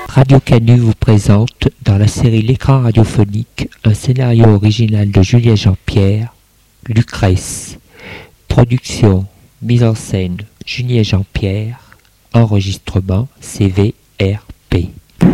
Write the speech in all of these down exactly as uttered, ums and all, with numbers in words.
Radio Canu vous présente, dans la série L'écran radiophonique, un scénario original de Julien Jean-Pierre, Lucrèce. Production, mise en scène, Julien Jean-Pierre. Enregistrement, C V R P.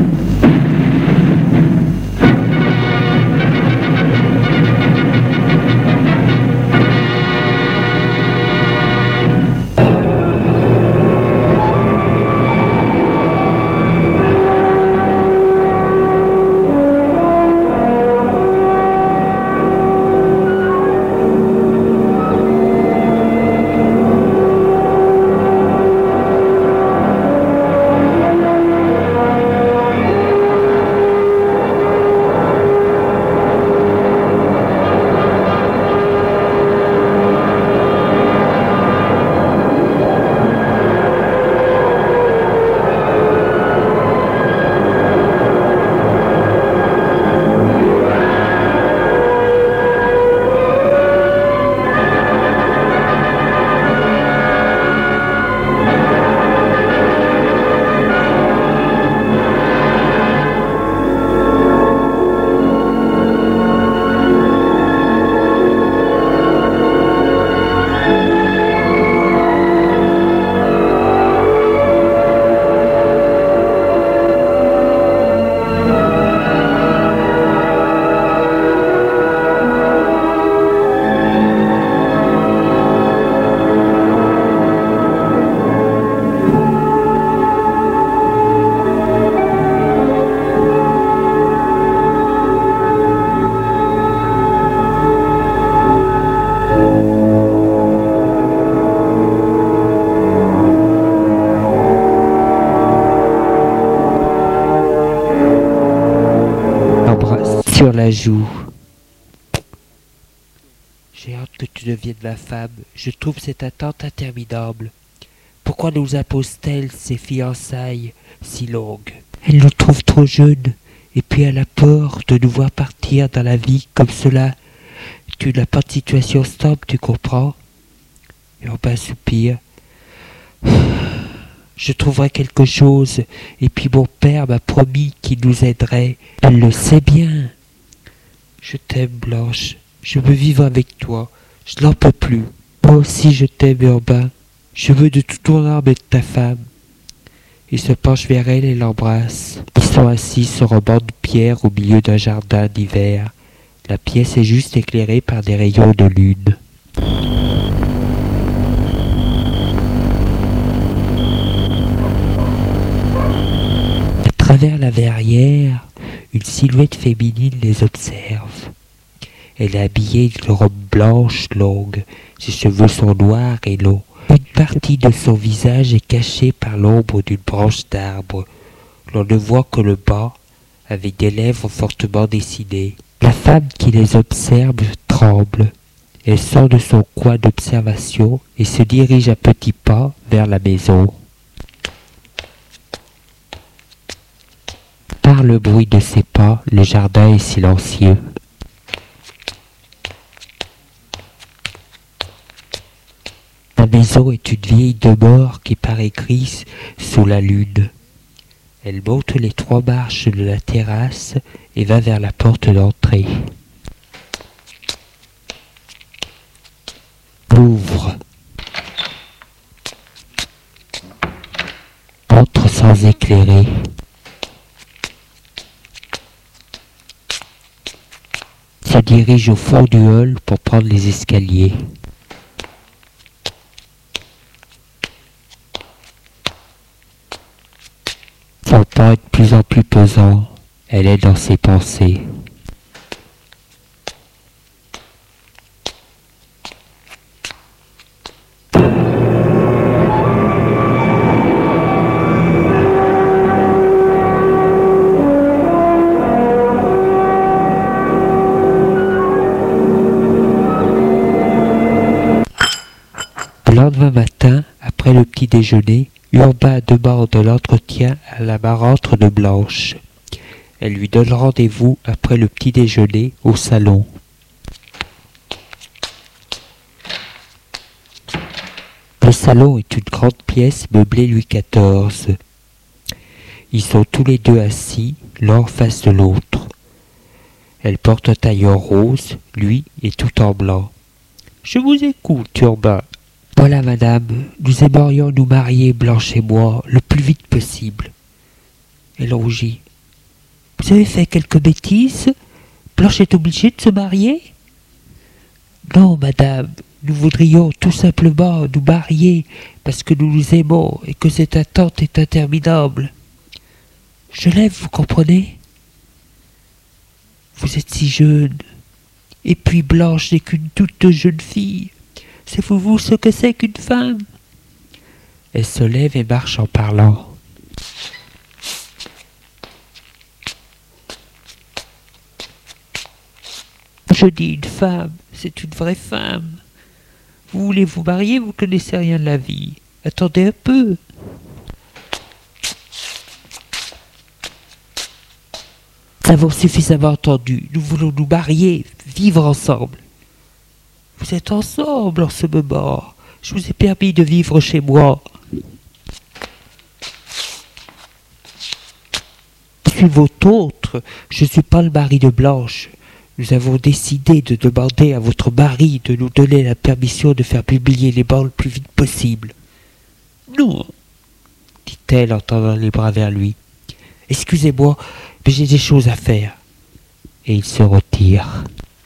Sur la joue. J'ai hâte que tu deviennes ma femme. Je trouve cette attente interminable. Pourquoi nous impose-t-elle ces fiançailles si longues? Elle nous trouve trop jeunes, et puis elle a peur de nous voir partir dans la vie comme cela. Tu n'as pas de situation stable, tu comprends? Et on un soupir. Je trouverai quelque chose, et puis mon père m'a promis qu'il nous aiderait. Elle le sait bien. Je t'aime, Blanche. Je veux vivre avec toi. Je n'en peux plus. Moi aussi je t'aime, Urbain. Je veux de tout ton âme être ta femme. Il se penche vers elle et l'embrasse. Ils sont assis sur un banc de pierre au milieu d'un jardin d'hiver. La pièce est juste éclairée par des rayons de lune. À travers la verrière, une silhouette féminine les observe. Elle est habillée d'une robe blanche longue, ses cheveux sont noirs et longs. Une partie de son visage est cachée par l'ombre d'une branche d'arbre. L'on ne voit que le bas, avec des lèvres fortement dessinées. La femme qui les observe tremble. Elle sort de son coin d'observation et se dirige à petits pas vers la maison. Par le bruit de ses pas, le jardin est silencieux. La maison est une vieille demeure qui paraît grise sous la lune. Elle monte les trois marches de la terrasse et va vers la porte d'entrée. Ouvre. Entre sans éclairer. Se dirige au fond du hall pour prendre les escaliers. Son pas est de plus en plus pesant. Elle est dans ses pensées. Le lendemain matin, après le petit déjeuner, Urbain demande l'entretien à la marâtre de Blanche. Elle lui donne rendez-vous après le petit déjeuner au salon. Le salon est une grande pièce meublée Louis quatorze. Ils sont tous les deux assis, l'un en face de l'autre. Elle porte un tailleur rose, lui est tout en blanc. Je vous écoute, Urbain. Voilà, madame, nous aimerions nous marier, Blanche et moi, le plus vite possible. Elle rougit. Vous avez fait quelques bêtises? Blanche est obligée de se marier? Non, madame, nous voudrions tout simplement nous marier parce que nous nous aimons et que cette attente est interminable. Je l'aime, vous comprenez? Vous êtes si jeune. Et puis Blanche n'est qu'une toute jeune fille. Savez-vous ce que c'est qu'une femme? Elle se lève et marche en parlant. Je dis une femme, c'est une vraie femme. Vous voulez vous marier, vous ne connaissez rien de la vie. Attendez un peu. Nous avons suffisamment entendu. Nous voulons nous marier, vivre ensemble. Vous êtes ensemble en ce moment. Je vous ai permis de vivre chez moi. Je suis votre autre. Je ne suis pas le mari de Blanche. Nous avons décidé de demander à votre mari de nous donner la permission de faire publier les bancs le plus vite possible. Non, dit-elle en tendant les bras vers lui. Excusez-moi, mais j'ai des choses à faire. Et il se retire.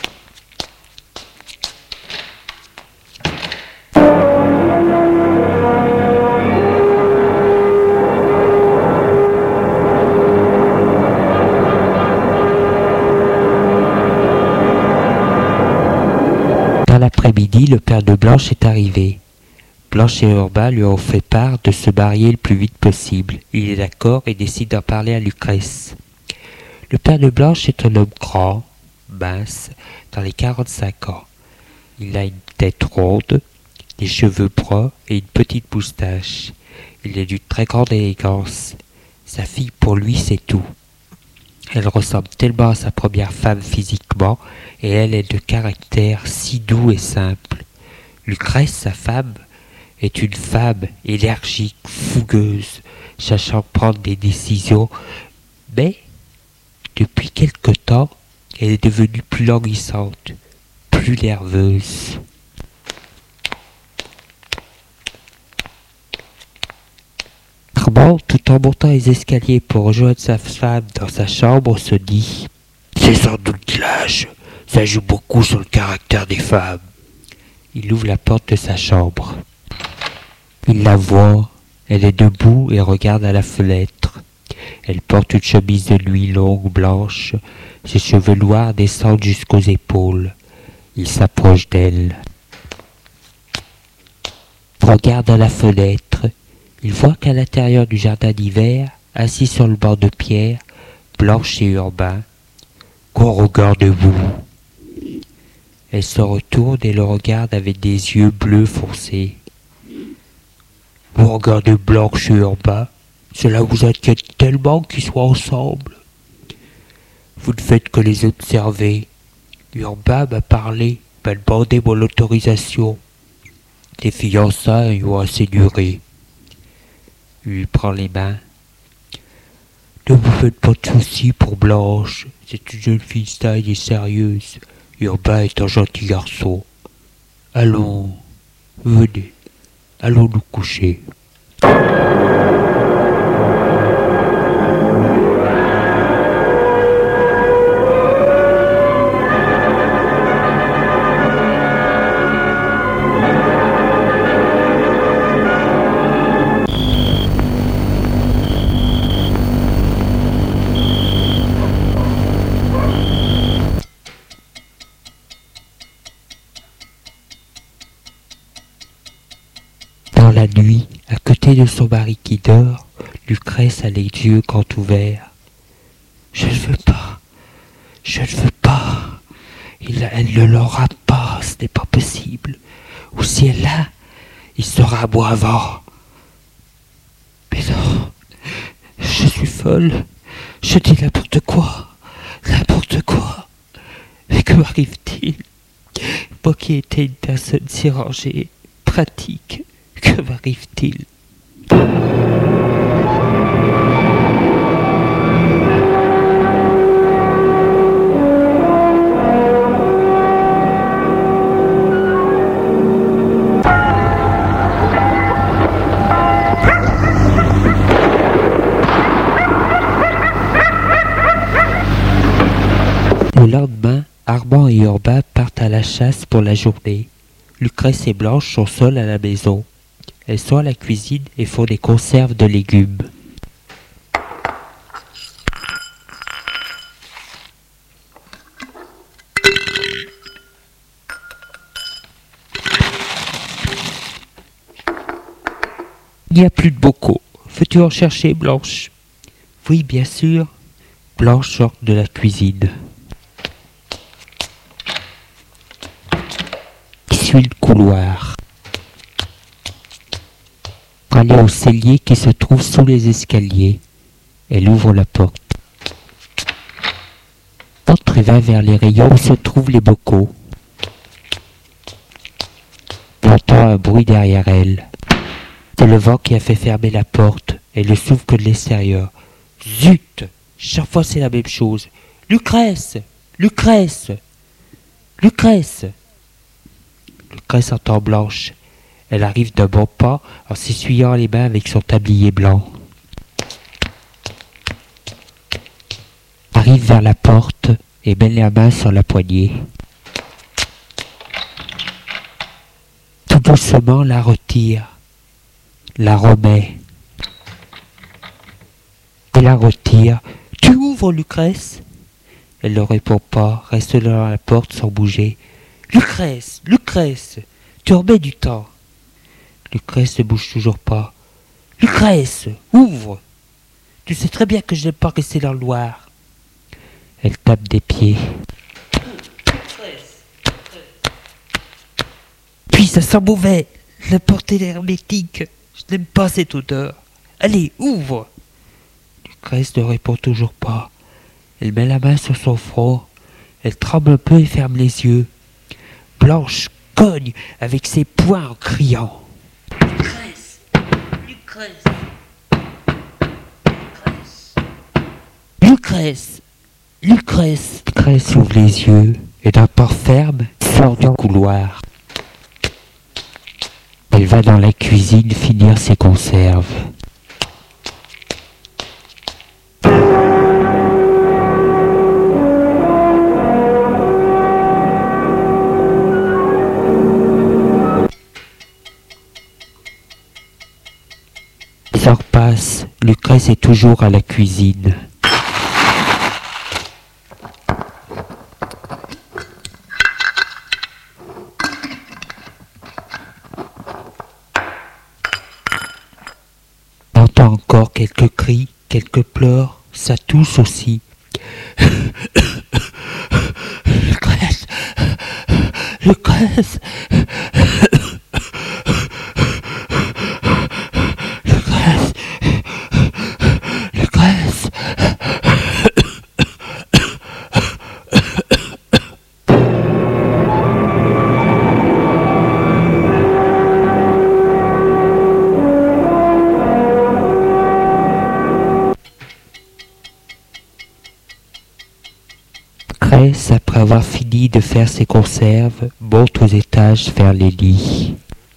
L'après-midi, le père de Blanche est arrivé. Blanche et Urbain lui ont fait part de se marier le plus vite possible. Il est d'accord et décide d'en parler à Lucrèce. Le père de Blanche est un homme grand, mince, dans les quarante-cinq ans. Il a une tête ronde, des cheveux bruns et une petite moustache. Il est d'une très grande élégance. Sa fille, pour lui, c'est tout. Elle ressemble tellement à sa première femme physiquement, et elle est de caractère si doux et simple. Lucrèce, sa femme, est une femme énergique, fougueuse, cherchant à prendre des décisions, mais depuis quelque temps, elle est devenue plus languissante, plus nerveuse. Armand, tout en montant les escaliers pour rejoindre sa femme dans sa chambre, se dit « C'est sans doute l'âge, ça joue beaucoup sur le caractère des femmes. » Il ouvre la porte de sa chambre. Il la voit, elle est debout et regarde à la fenêtre. Elle porte une chemise de nuit longue, blanche, ses cheveux noirs descendent jusqu'aux épaules. Il s'approche d'elle. Il regarde à la fenêtre. Il voit qu'à l'intérieur du jardin d'hiver, assis sur le banc de pierre, Blanche et Urbain, qu'on regarde vous. Elle se retourne et le regarde avec des yeux bleus foncés. Vous regardez Blanche et Urbain, cela vous inquiète tellement qu'ils soient ensemble. Vous ne faites que les observer. Urbain m'a parlé, m'a demandé mon autorisation. Les fiançailles ont assez duré. Il lui prend les mains. Ne vous faites pas de soucis pour Blanche, c'est une jeune fille saine et sérieuse. Urbain est un gentil garçon. Allons, venez, allons nous coucher. Dans la nuit, à côté de son mari qui dort, Lucrèce a les yeux grands ouverts. « Je ne veux pas, je ne veux pas. Il, elle ne l'aura pas, ce n'est pas possible. Ou si elle l'a, il sera à moi avant. Mais non, je suis folle, je dis n'importe quoi, n'importe quoi. Mais que m'arrive-t-il? Moi qui étais une personne si rangée, pratique, que m'arrive-t-il? Le lendemain, Armand et Urbain partent à la chasse pour la journée. Lucrèce et Blanche sont seules à la maison. Elles sont à la cuisine et font des conserves de légumes. Il n'y a plus de bocaux. Veux-tu en chercher, Blanche? Oui, bien sûr. Blanche sort de la cuisine. Il suit le couloir. Pour aller au cellier qui se trouve sous les escaliers. Elle ouvre la porte. Entre et va vers les rayons où se trouvent les bocaux. Elle entend un bruit derrière elle. C'est le vent qui a fait fermer la porte. Elle ne s'ouvre que de l'extérieur. Zut! Chaque fois c'est la même chose. Lucrèce! Lucrèce! Lucrèce! Lucrèce entend Blanche. Elle arrive d'un bon pas en s'essuyant les mains avec son tablier blanc. Arrive vers la porte et met la main sur la poignée. Tout doucement la retire. La remet. Et la retire. Tu ouvres, Lucrèce? Elle ne répond pas, reste dans la porte sans bouger. Lucrèce, Lucrèce, tu remets du temps. Lucrèce ne bouge toujours pas. Lucrèce, ouvre. Tu sais très bien que je n'aime pas rester dans le noir. Elle tape des pieds. Puis ça sent mauvais. La porte est hermétique. Je n'aime pas cette odeur. Allez, ouvre. Lucrèce ne répond toujours pas. Elle met la main sur son front. Elle tremble un peu et ferme les yeux. Blanche cogne avec ses poings en criant. Lucrèce, Lucrèce, Lucrèce, Lucrèce. Lucrèce ouvre les yeux et d'un pas ferme sort du couloir. Elle va dans la cuisine finir ses conserves. Les heures passent, Lucrèce est toujours à la cuisine. On entend encore quelques cris, quelques pleurs, ça tousse aussi. Lucrèce, Lucrèce, Lucrèce, Lucrèce. Lucrèce, après avoir fini de faire ses conserves, monte aux étages vers les lits.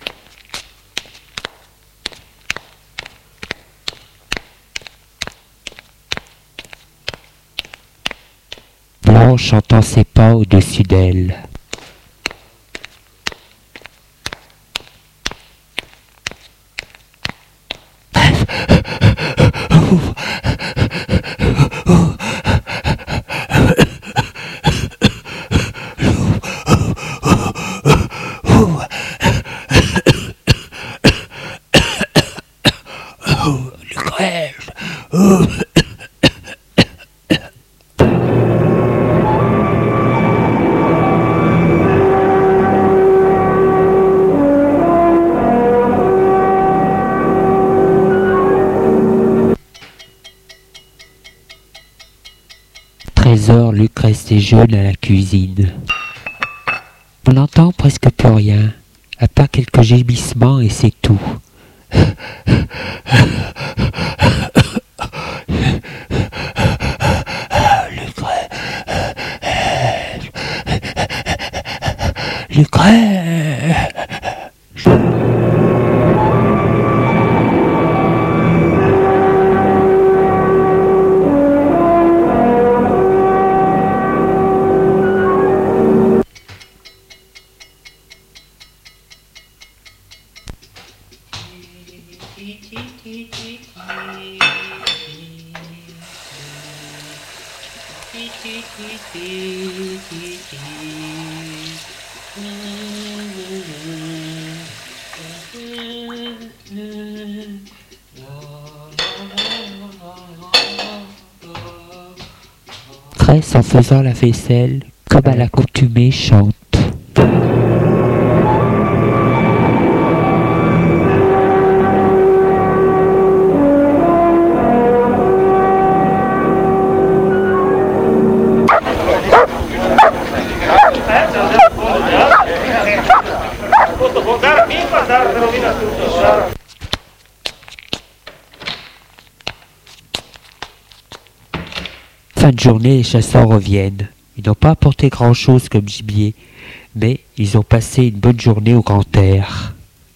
Blanche entend ses pas au-dessus d'elle. Lucrèce. treize heures, Lucrèce déjeune à la cuisine. On n'entend presque plus rien, à part quelques gémissements et c'est tout. Lucrèce. Lucrèce. Lucrèce, en faisant la vaisselle, comme à l'accoutumée, chante. Fin de journée, les chasseurs reviennent. Ils n'ont pas apporté grand-chose comme gibier, mais ils ont passé une bonne journée au grand air.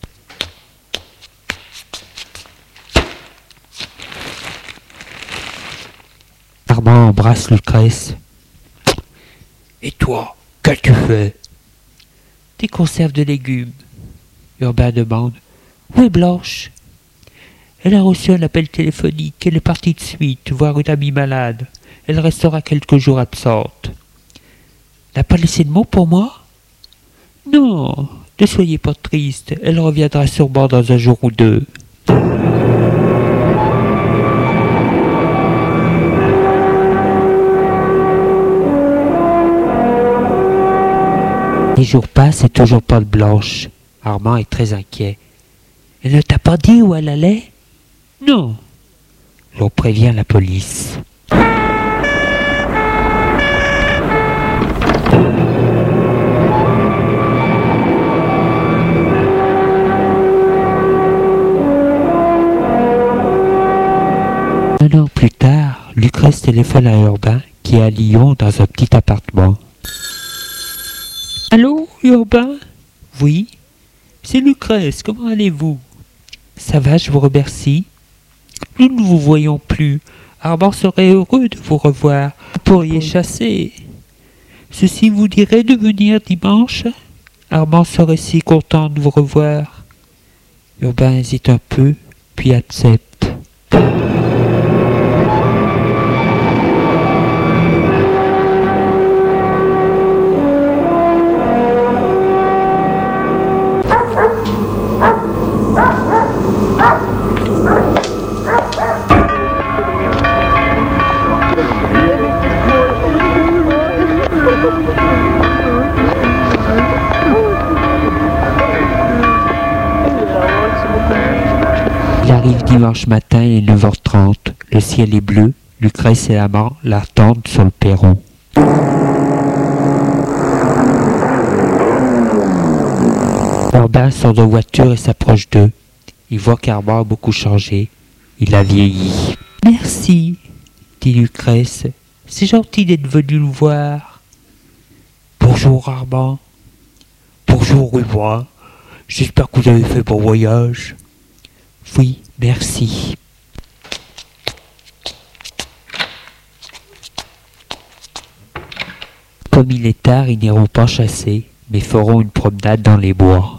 Armand embrasse Lucrèce. « Et toi, qu'as-tu fait ?»« Des conserves de légumes. » Urbain demande. « Où est Blanche ?»« Elle a reçu un appel téléphonique. Elle est partie de suite voir une amie malade. Elle restera quelques jours absente. »« N'a pas laissé de mots pour moi ?»« Non, ne soyez pas triste. Elle reviendra sûrement dans un jour ou deux. » Les jours passent et toujours pas de Blanche. Armand est très inquiet. « Elle ne t'a pas dit où elle allait ?»« Non. » L'on prévient la police. Un an plus tard, Lucrèce téléphone à Urbain qui est à Lyon dans un petit appartement. « Allô, Urbain ? » ?»« Oui, c'est Lucrèce, comment allez-vous ? » ?»« Ça va, je vous remercie. »« Nous ne vous voyons plus. Armand serait heureux de vous revoir. Vous pourriez chasser. Ceci vous dirait de venir dimanche ? Armand serait si content de vous revoir. » Urbain hésite un peu, puis accepte. Il arrive dimanche matin, il est neuf heures trente. Le ciel est bleu. Lucrèce et l'amant l'attendent sur le perron. Urbain sort de voiture et s'approche d'eux. Il voit qu'Armand a beaucoup changé. Il a vieilli. « Merci, » dit Lucrèce. « C'est gentil d'être venu nous voir. »« Bonjour Armand. »« Bonjour Urbain. J'espère que vous avez fait bon voyage. »« Oui, merci. » Comme il est tard, ils n'iront pas chasser, mais feront une promenade dans les bois.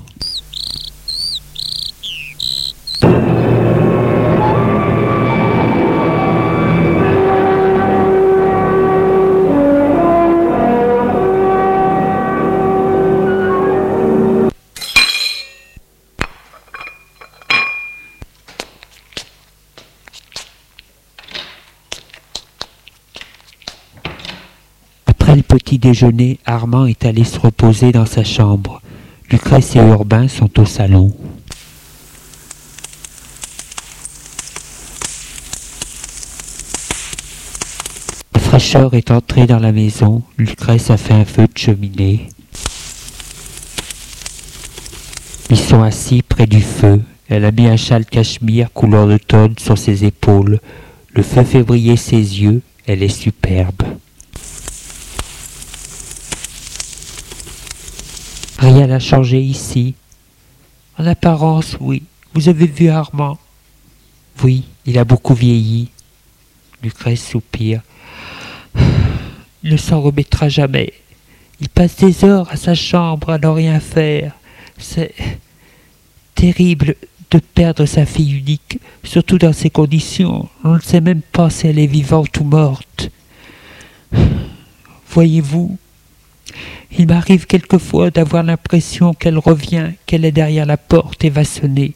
Après le petit déjeuner, Armand est allé se reposer dans sa chambre. Lucrèce et Urbain sont au salon. La fraîcheur est entrée dans la maison. Lucrèce a fait un feu de cheminée. Ils sont assis près du feu. Elle a mis un châle cachemire couleur d'automne sur ses épaules. Le feu fait briller ses yeux. Elle est superbe. Rien n'a changé ici. En apparence, oui. Vous avez vu Armand? Oui, il a beaucoup vieilli. Lucrèce soupire. Il ne s'en remettra jamais. Il passe des heures à sa chambre à ne rien faire. C'est terrible de perdre sa fille unique, surtout dans ces conditions. On ne sait même pas si elle est vivante ou morte. voyez-vous. Il m'arrive quelquefois d'avoir l'impression qu'elle revient, qu'elle est derrière la porte et va sonner.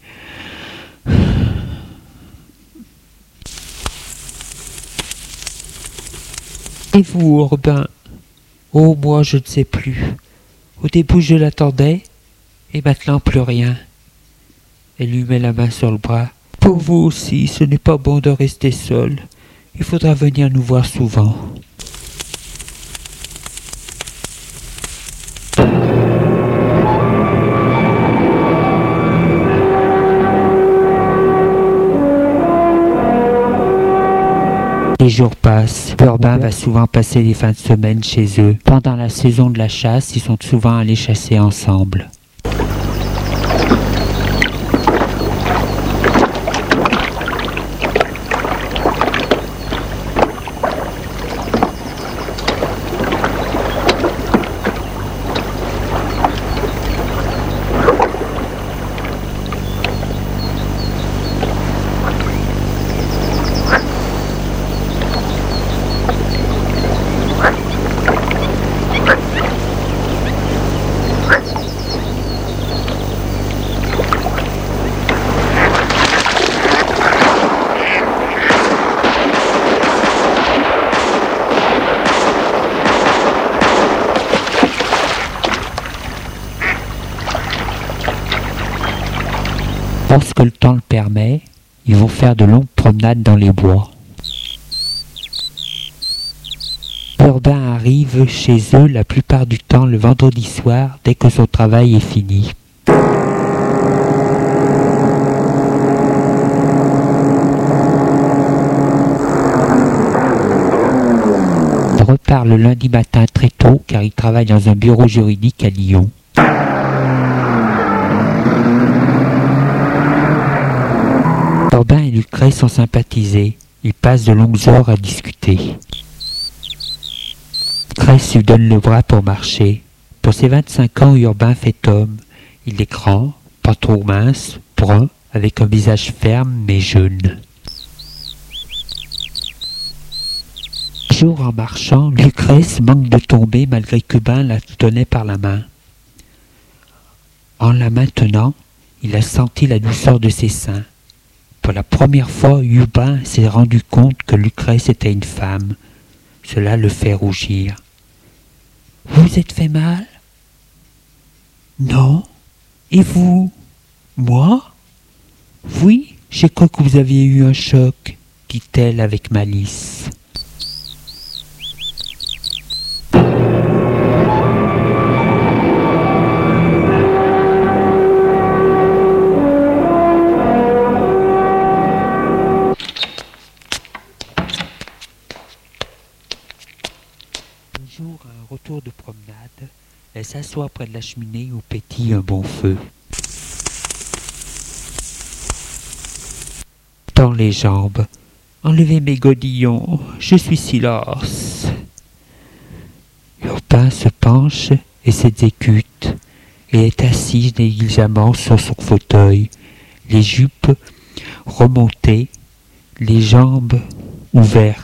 Et vous, Urbain? Oh, moi, je ne sais plus. Au début, je l'attendais, et maintenant, plus rien. Elle lui met la main sur le bras. Pour vous aussi, ce n'est pas bon de rester seul. Il faudra venir nous voir souvent. Les jours passent. Urbain va souvent passer les fins de semaine chez eux. Pendant la saison de la chasse, ils sont souvent allés chasser ensemble. Lorsque le temps le permet, ils vont faire de longues promenades dans les bois. Urbain arrive chez eux la plupart du temps le vendredi soir dès que son travail est fini. Il repart le lundi matin très tôt car il travaille dans un bureau juridique à Lyon. Urbain et Lucrèce sont sympathisés. Ils passent de longues heures à discuter. Lucrèce lui donne le bras pour marcher. Pour ses vingt-cinq ans, Urbain fait homme. Il est grand, pas trop mince, brun, avec un visage ferme mais jeune. Un jour, en marchant, Lucrèce manque de tomber malgré qu'Urbain la tenait par la main. En la maintenant, il a senti la douceur de ses seins. Pour la première fois, Urbain s'est rendu compte que Lucrèce était une femme. Cela le fait rougir. « Vous vous êtes fait mal ?»« Non. Et vous ?»« Moi ?»« Oui, j'ai cru que vous aviez eu un choc, » dit-elle avec malice. À un retour de promenade, elle s'assoit près de la cheminée où pétille un bon feu. Dans les jambes, enlevez mes godillons, je suis si lasse. Urbain se penche et s'exécute, et est assis négligemment sur son fauteuil, les jupes remontées, les jambes ouvertes.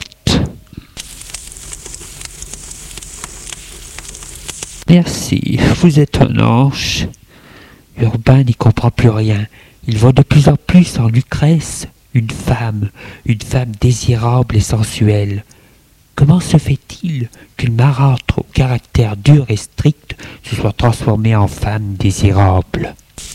Merci, vous êtes un ange. Urbain n'y comprend plus rien. Il voit de plus en plus en Lucrèce une femme, une femme désirable et sensuelle. Comment se fait-il qu'une marâtre au caractère dur et strict se soit transformée en femme désirable?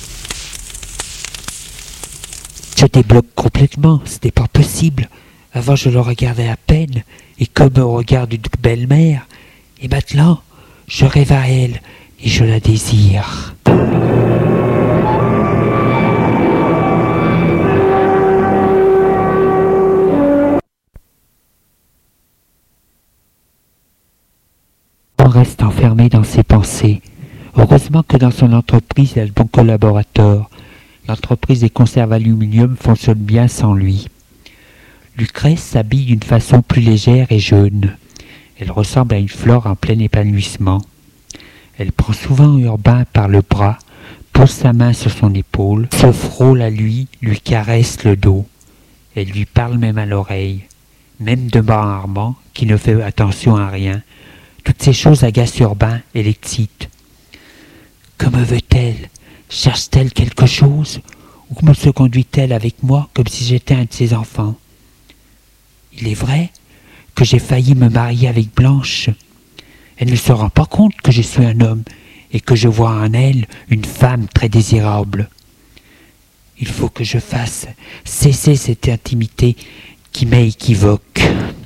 Je débloque complètement, ce n'est pas possible. Avant je le regardais à peine, et comme on regarde une belle-mère, et maintenant je rêve à elle et je la désire. On reste enfermé dans ses pensées. Heureusement que dans son entreprise, il y a de bons collaborateurs. L'entreprise des conserves aluminium fonctionne bien sans lui. Lucrèce s'habille d'une façon plus légère et jeune. Elle ressemble à une fleur en plein épanouissement. Elle prend souvent Urbain par le bras, pose sa main sur son épaule, se frôle à lui, lui caresse le dos. Elle lui parle même à l'oreille. Même devant Armand, qui ne fait attention à rien, Toutes ces choses agacent Urbain et l'excitent. Que me veut-elle? Cherche-t-elle quelque chose? Ou me se conduit-elle avec moi comme si j'étais un de ses enfants? Il est vrai que j'ai failli me marier avec Blanche. Elle ne se rend pas compte que je suis un homme et que je vois en elle une femme très désirable. Il faut que je fasse cesser cette intimité qui m'est équivoque.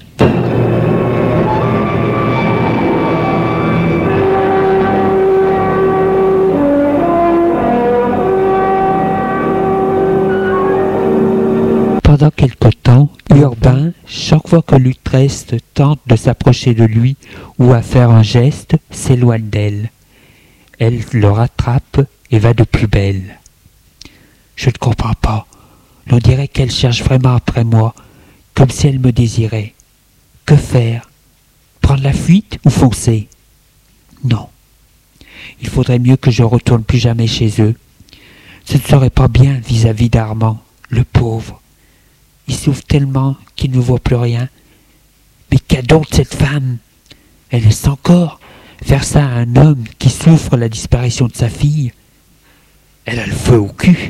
Pendant quelque temps, Urbain, chaque fois que Lucrèce tente de s'approcher de lui ou à faire un geste, s'éloigne d'elle. Elle le rattrape et va de plus belle. Je ne comprends pas. L'on dirait qu'elle cherche vraiment après moi, comme si elle me désirait. Que faire? Prendre la fuite ou foncer? Non. Il faudrait mieux que je retourne plus jamais chez eux. Ce ne serait pas bien vis-à-vis d'Armand, le pauvre. Il souffre tellement qu'il ne voit plus rien. Mais qu'a donc cette femme? Elle laisse encore faire ça à un homme qui souffre la disparition de sa fille. Elle a le feu au cul.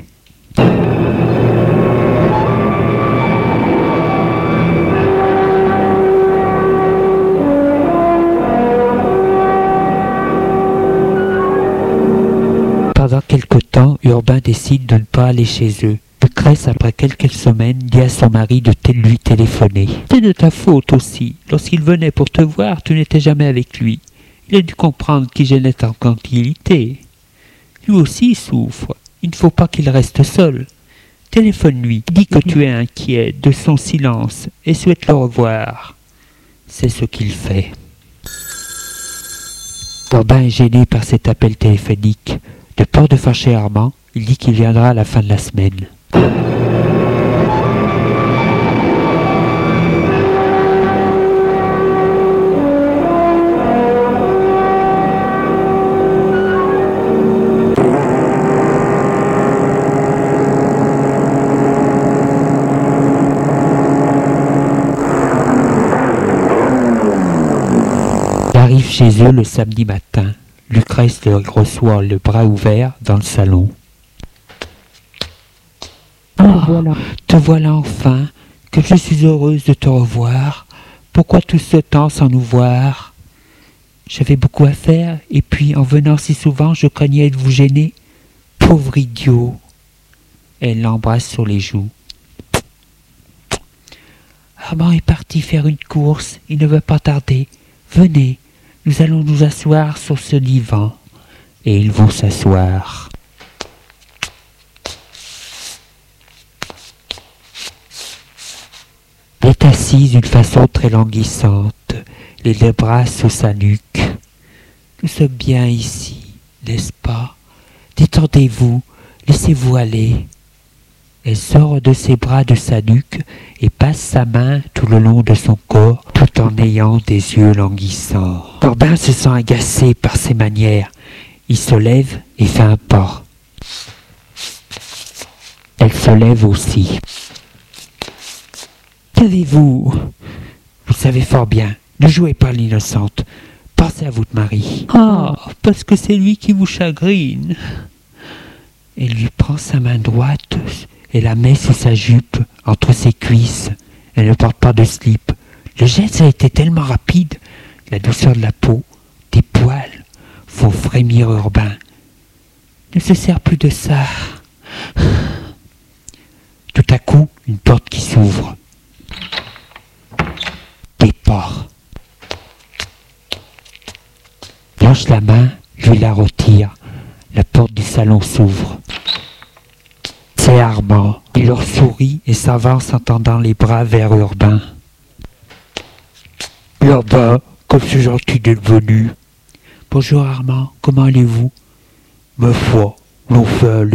Pendant quelque temps, Urbain décide de ne pas aller chez eux. Lucrèce, après quelques semaines, dit à son mari de t- lui téléphoner. « C'est de ta faute aussi. Lorsqu'il venait pour te voir, tu n'étais jamais avec lui. Il a dû comprendre qu'il gênait en tranquillité. Lui aussi souffre. Il ne faut pas qu'il reste seul. Téléphone-lui. Dis que tu es inquiet de son silence et souhaite le revoir. » C'est ce qu'il fait. Urbain est gêné par cet appel téléphonique. De peur de fâcher Armand, il dit qu'il viendra à la fin de la semaine. Il arrive chez eux le samedi matin. Lucrèce le reçoit le bras ouvert dans le salon. « Oh, voilà. Te voilà enfin, que je suis heureuse de te revoir. Pourquoi tout ce temps sans nous voir? J'avais beaucoup à faire, et puis en venant si souvent, je craignais de vous gêner. Pauvre idiot !» Elle l'embrasse sur les joues. « Armand est parti faire une course, il ne va pas tarder. Venez, nous allons nous asseoir sur ce divan. » Et ils vont s'asseoir. Elle est assise d'une façon très languissante, les deux bras sous sa nuque. « Nous sommes bien ici, n'est-ce pas? Détendez-vous, laissez-vous aller. » Elle sort de ses bras de sa nuque et passe sa main tout le long de son corps, tout en ayant des yeux languissants. Urbain se sent agacé par ses manières. Il se lève et fait un pas. Elle se lève aussi. « Qu'avez-vous? Vous savez fort bien, ne jouez pas l'innocente. Pensez à votre mari. »« Ah, parce que c'est lui qui vous chagrine. » Elle lui prend sa main droite et la met sous sa jupe, entre ses cuisses. Elle ne porte pas de slip. Le geste a été tellement rapide, la douceur de la peau, des poils, font frémir Urbain. Ne se sert plus de ça. Tout à coup, une porte qui s'ouvre. Des pas. Lâche la main, lui la retire. La porte du salon s'ouvre. C'est Armand. Il leur sourit et s'avance en tendant les bras vers Urbain. « Urbain, comme c'est gentil d'être venu. »« Bonjour Armand, comment allez-vous? »« Ma foi, l'on fait aller. »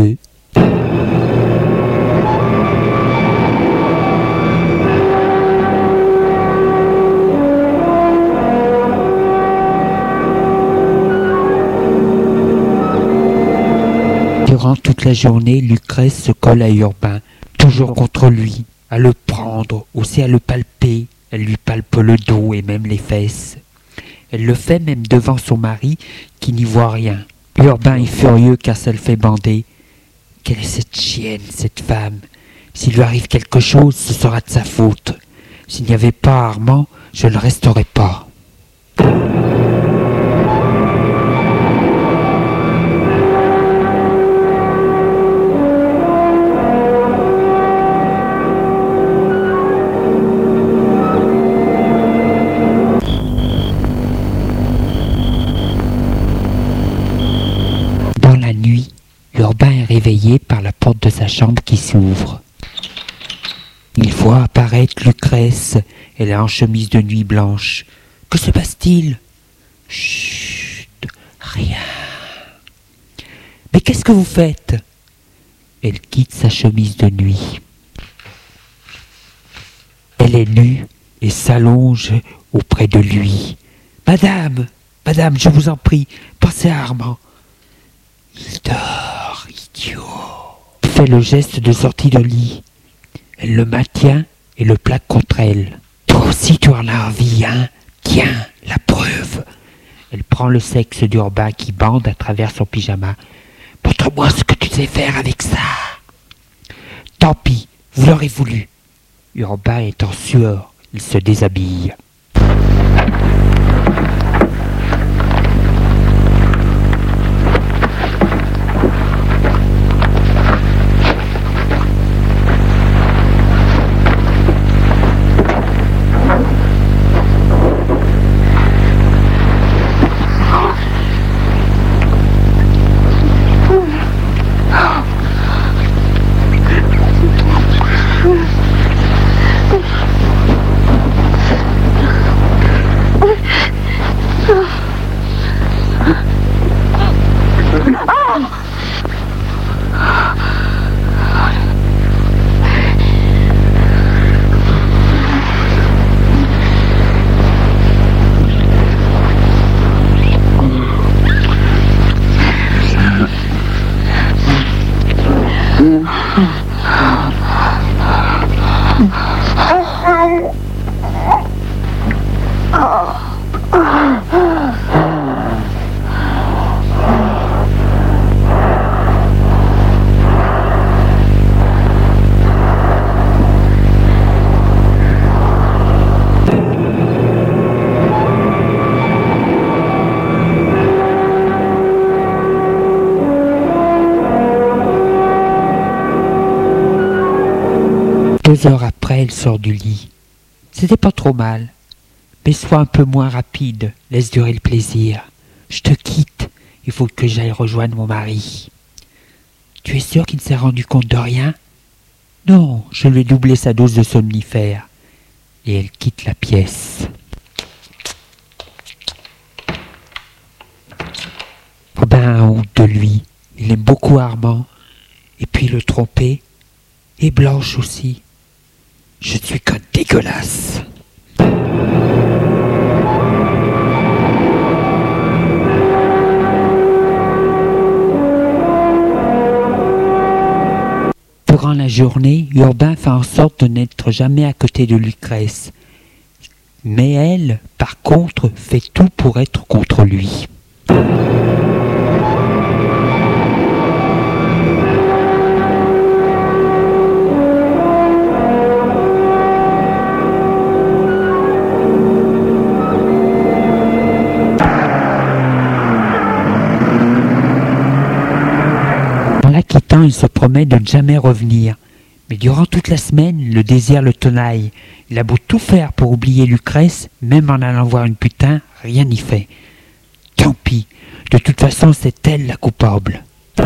Durant toute la journée, Lucrèce se colle à Urbain, toujours contre lui, à le prendre, aussi à le palper. Elle lui palpe le dos et même les fesses. Elle le fait même devant son mari qui n'y voit rien. Urbain est furieux car ça le fait bander. Quelle est cette chienne, cette femme? S'il lui arrive quelque chose, ce sera de sa faute. S'il n'y avait pas Armand, je ne resterais pas. Dans la nuit, Urbain est réveillé par la porte de sa chambre qui s'ouvre. Il voit apparaître Lucrèce. Elle est en chemise de nuit blanche. Que se passe-t-il? Chut, rien. Mais qu'est-ce que vous faites? Elle quitte sa chemise de nuit. Elle est nue et s'allonge auprès de lui. Madame, madame, je vous en prie, pensez à Armand. Il dort, idiot. Elle fait le geste de sortie de lit. Elle le maintient et le plaque contre elle. Toi aussi tu en as envie, hein? Tiens, la preuve. Elle prend le sexe d'Urbain qui bande à travers son pyjama. Montre-moi ce que tu sais faire avec ça. Tant pis, vous l'aurez voulu. Urbain est en sueur, il se déshabille. Deux heures après, elle sort du lit. C'était pas trop mal. Mais sois un peu moins rapide, laisse durer le plaisir. Je te quitte, il faut que j'aille rejoindre mon mari. Tu es sûr qu'il ne s'est rendu compte de rien? Non, je lui ai doublé sa dose de somnifère. Et elle quitte la pièce. Robin a honte de lui. Il aime beaucoup Armand. Et puis le tromper. Et Blanche aussi. Je suis qu'un dégueulasse. Durant la journée, Urbain fait en sorte de n'être jamais à côté de Lucrèce. Mais elle, par contre, fait tout pour être contre lui. Quittant, il se promet de ne jamais revenir. Mais durant toute la semaine, le désir le tenaille. Il a beau tout faire pour oublier Lucrèce, même en allant voir une putain, rien n'y fait. Tant pis, de toute façon, c'est elle la coupable.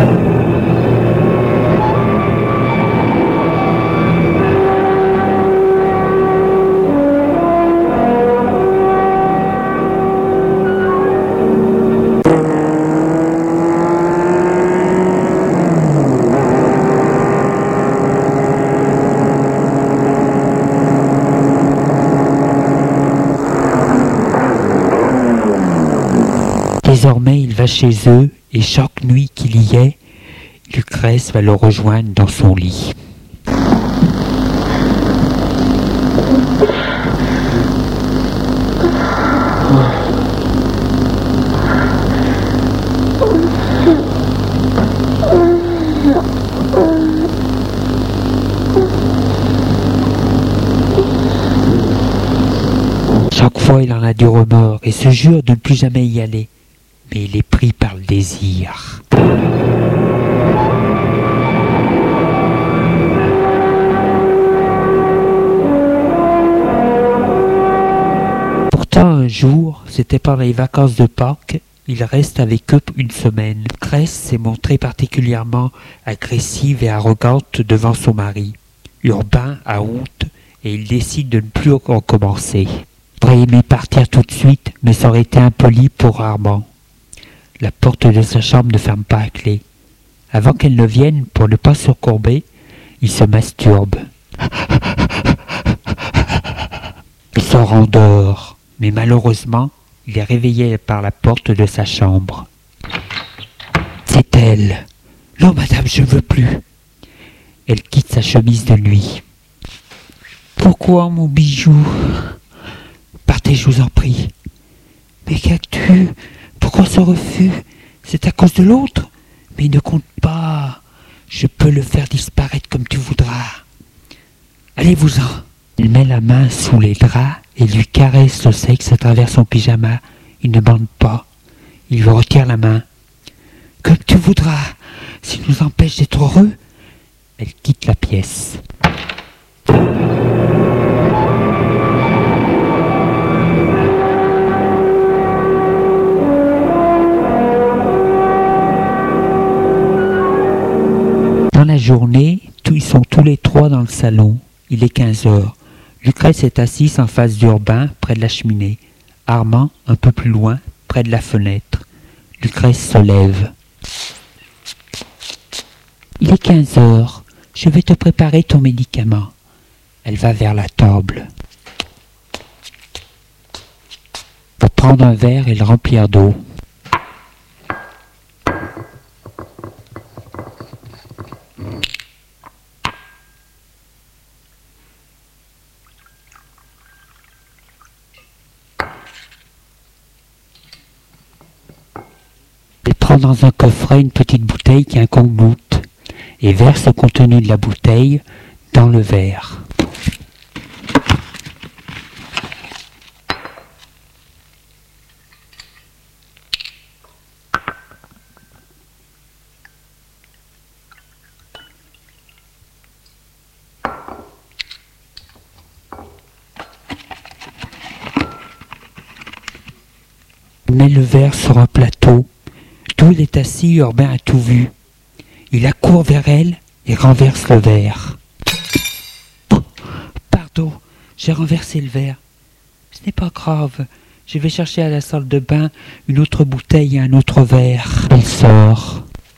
Désormais, il va chez eux et chaque nuit qu'il y est, Lucrèce va le rejoindre dans son lit. Chaque fois, il en a du remords et se jure de ne plus jamais y aller. Mais il est pris par le désir. Pourtant, un jour, c'était pendant les vacances de Pâques, il reste avec eux une semaine. Lucrèce s'est montrée particulièrement agressive et arrogante devant son mari. Urbain a honte et il décide de ne plus recommencer. Il aurait aimé partir tout de suite, mais ça aurait été impoli pour Armand. La porte de sa chambre ne ferme pas à clé. Avant qu'elle ne vienne, pour ne pas se courber, il se masturbe. Il se rendort, mais malheureusement, il est réveillé par la porte de sa chambre. C'est elle. Non, madame, je ne veux plus. Elle quitte sa chemise de nuit. Pourquoi, mon bijou? Partez, je vous en prie. Mais qu'as-tu? Pourquoi ce refus? C'est à cause de l'autre? Mais il ne compte pas. Je peux le faire disparaître comme tu voudras. Allez-vous-en. Il met la main sous les draps et lui caresse le sexe à travers son pyjama. Il ne bande pas. Il lui retire la main. Comme tu voudras. S'il nous empêche d'être heureux. Elle quitte la pièce. Dans la journée, ils sont tous les trois dans le salon. Il est quinze heures. Lucrèce est assise en face d'Urbain, près de la cheminée. Armand, un peu plus loin, près de la fenêtre. Lucrèce se lève. Il est quinze heures. Je vais te préparer ton médicament. Elle va vers la table. Va prendre un verre et le remplir d'eau. Elle prend dans un coffret une petite bouteille qui a un compte-gouttes et verse le contenu de la bouteille dans le verre. Elle met le verre sur un plateau. D'où il est assis, Urbain a tout vu. Il accourt vers elle et renverse le verre. Oh, pardon, j'ai renversé le verre. Ce n'est pas grave. Je vais chercher à la salle de bain une autre bouteille et un autre verre. Elle sort.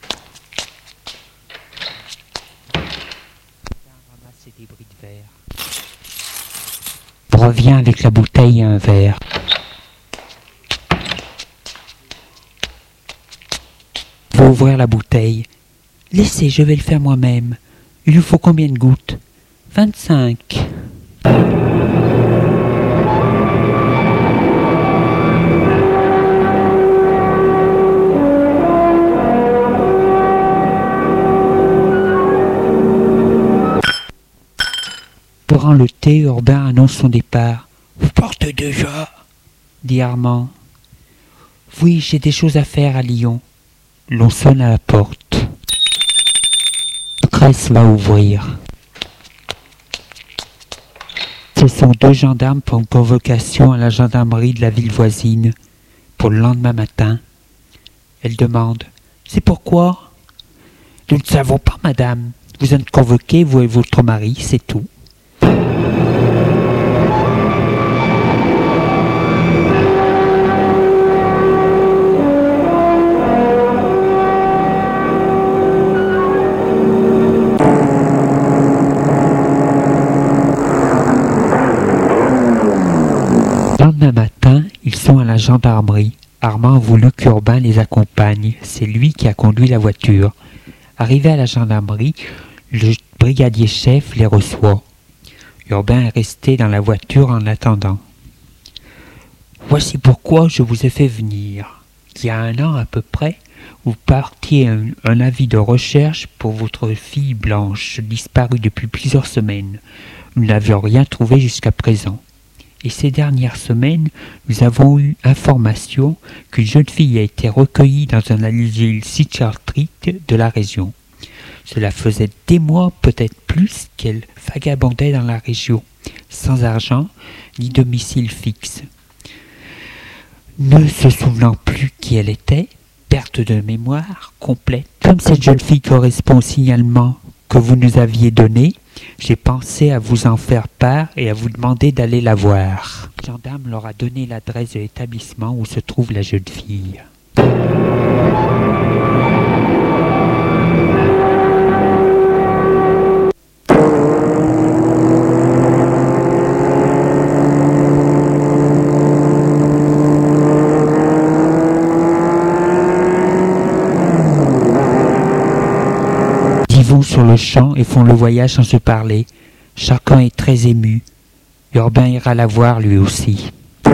Ramasse ses débris de verre. Elle revient avec la bouteille et un verre. Il va ouvrir la bouteille. Laissez, je vais le faire moi-même. Il lui faut combien de gouttes? Vingt-cinq. Durant le thé, Urbain annonce son départ. Vous partez déjà? Dit Armand. Oui, j'ai des choses à faire à Lyon. L'on sonne à la porte. Lucrèce va ouvrir. Ce sont deux gendarmes pour une convocation à la gendarmerie de la ville voisine pour le lendemain matin. Elle demande « C'est pourquoi ?»« Nous ne savons pas, madame. Vous êtes convoqués, vous et votre mari, c'est tout. » Le lendemain matin, ils sont à la gendarmerie. Armand a voulu qu'Urbain les accompagne. C'est lui qui a conduit la voiture. Arrivé à la gendarmerie, le brigadier chef les reçoit. Urbain est resté dans la voiture en attendant. « Voici pourquoi je vous ai fait venir. Il y a un an à peu près, vous partiez un, un avis de recherche pour votre fille Blanche, disparue depuis plusieurs semaines. Nous n'avions rien trouvé jusqu'à présent. Et ces dernières semaines, nous avons eu information qu'une jeune fille a été recueillie dans un asile psychiatrique de la région. Cela faisait des mois, peut-être plus, qu'elle vagabondait dans la région, sans argent ni domicile fixe. Ne se souvenant plus qui elle était, perte de mémoire complète. Comme cette jeune fille correspond au signalement que vous nous aviez donné, j'ai pensé à vous en faire part et à vous demander d'aller la voir. Le gendarme leur a donné l'adresse de l'établissement où se trouve la jeune fille. Vont sur le champ et font le voyage sans se parler. Chacun est très ému. Urbain ira la voir lui aussi.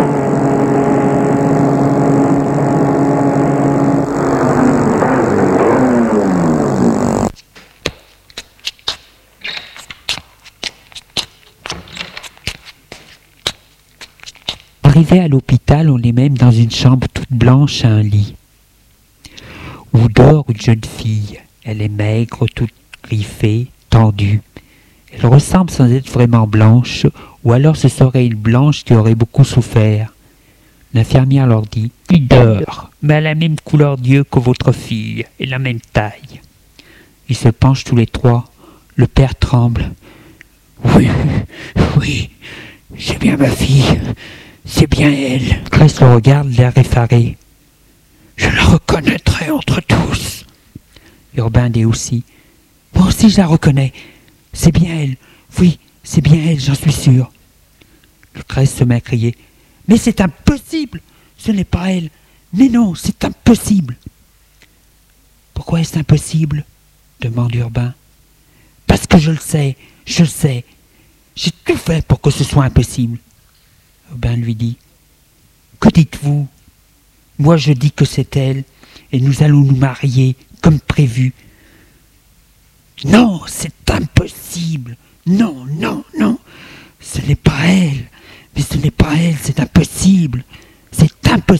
Arrivé à l'hôpital, on est même dans une chambre toute blanche à un lit, où dort une jeune fille. Elle est maigre, toute griffée, tendue. Elle ressemble sans être vraiment blanche, ou alors ce serait une blanche qui aurait beaucoup souffert. L'infirmière leur dit « Il dort, mais à la même couleur d'yeux que votre fille, et la même taille. » Ils se penchent tous les trois. Le père tremble. « Oui, oui, c'est bien ma fille, c'est bien elle. » Grace le regarde, l'air effaré. « Je la reconnaîtrai entre tous. » Urbain dit aussi. « Moi aussi je la reconnais. C'est bien elle. Oui, c'est bien elle, j'en suis sûr. » Le Grèce se met à crier. « Mais c'est impossible. Ce n'est pas elle. Mais non, c'est impossible. » « Pourquoi est-ce impossible ?» demande Urbain. « Parce que je le sais, je le sais. J'ai tout fait pour que ce soit impossible. » Urbain lui dit. « Que dites-vous ? Moi je dis que c'est elle, et nous allons nous marier. Comme prévu. »« Non, c'est impossible. Non, non, non. Ce n'est pas elle. Mais ce n'est pas elle, c'est impossible. C'est impossible. »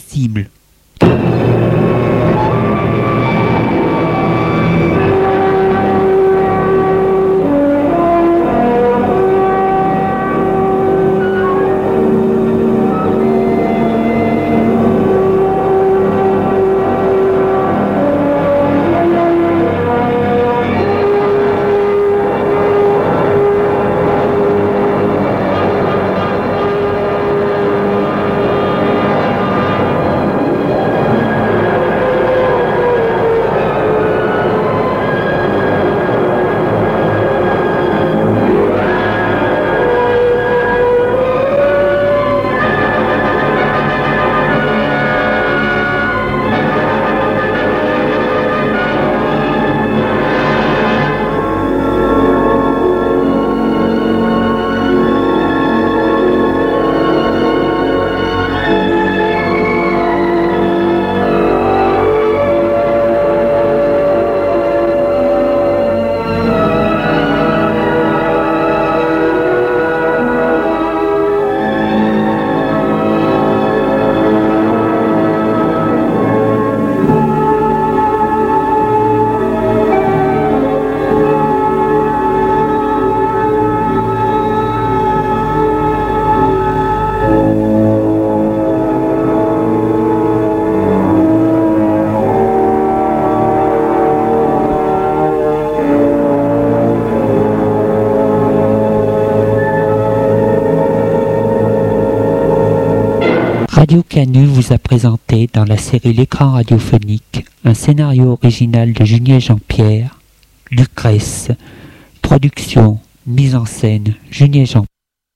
Radio Canu vous a présenté dans la série L'écran radiophonique un scénario original de Julien Jean-Pierre, Lucrèce, production, mise en scène, Julien Jean-Pierre.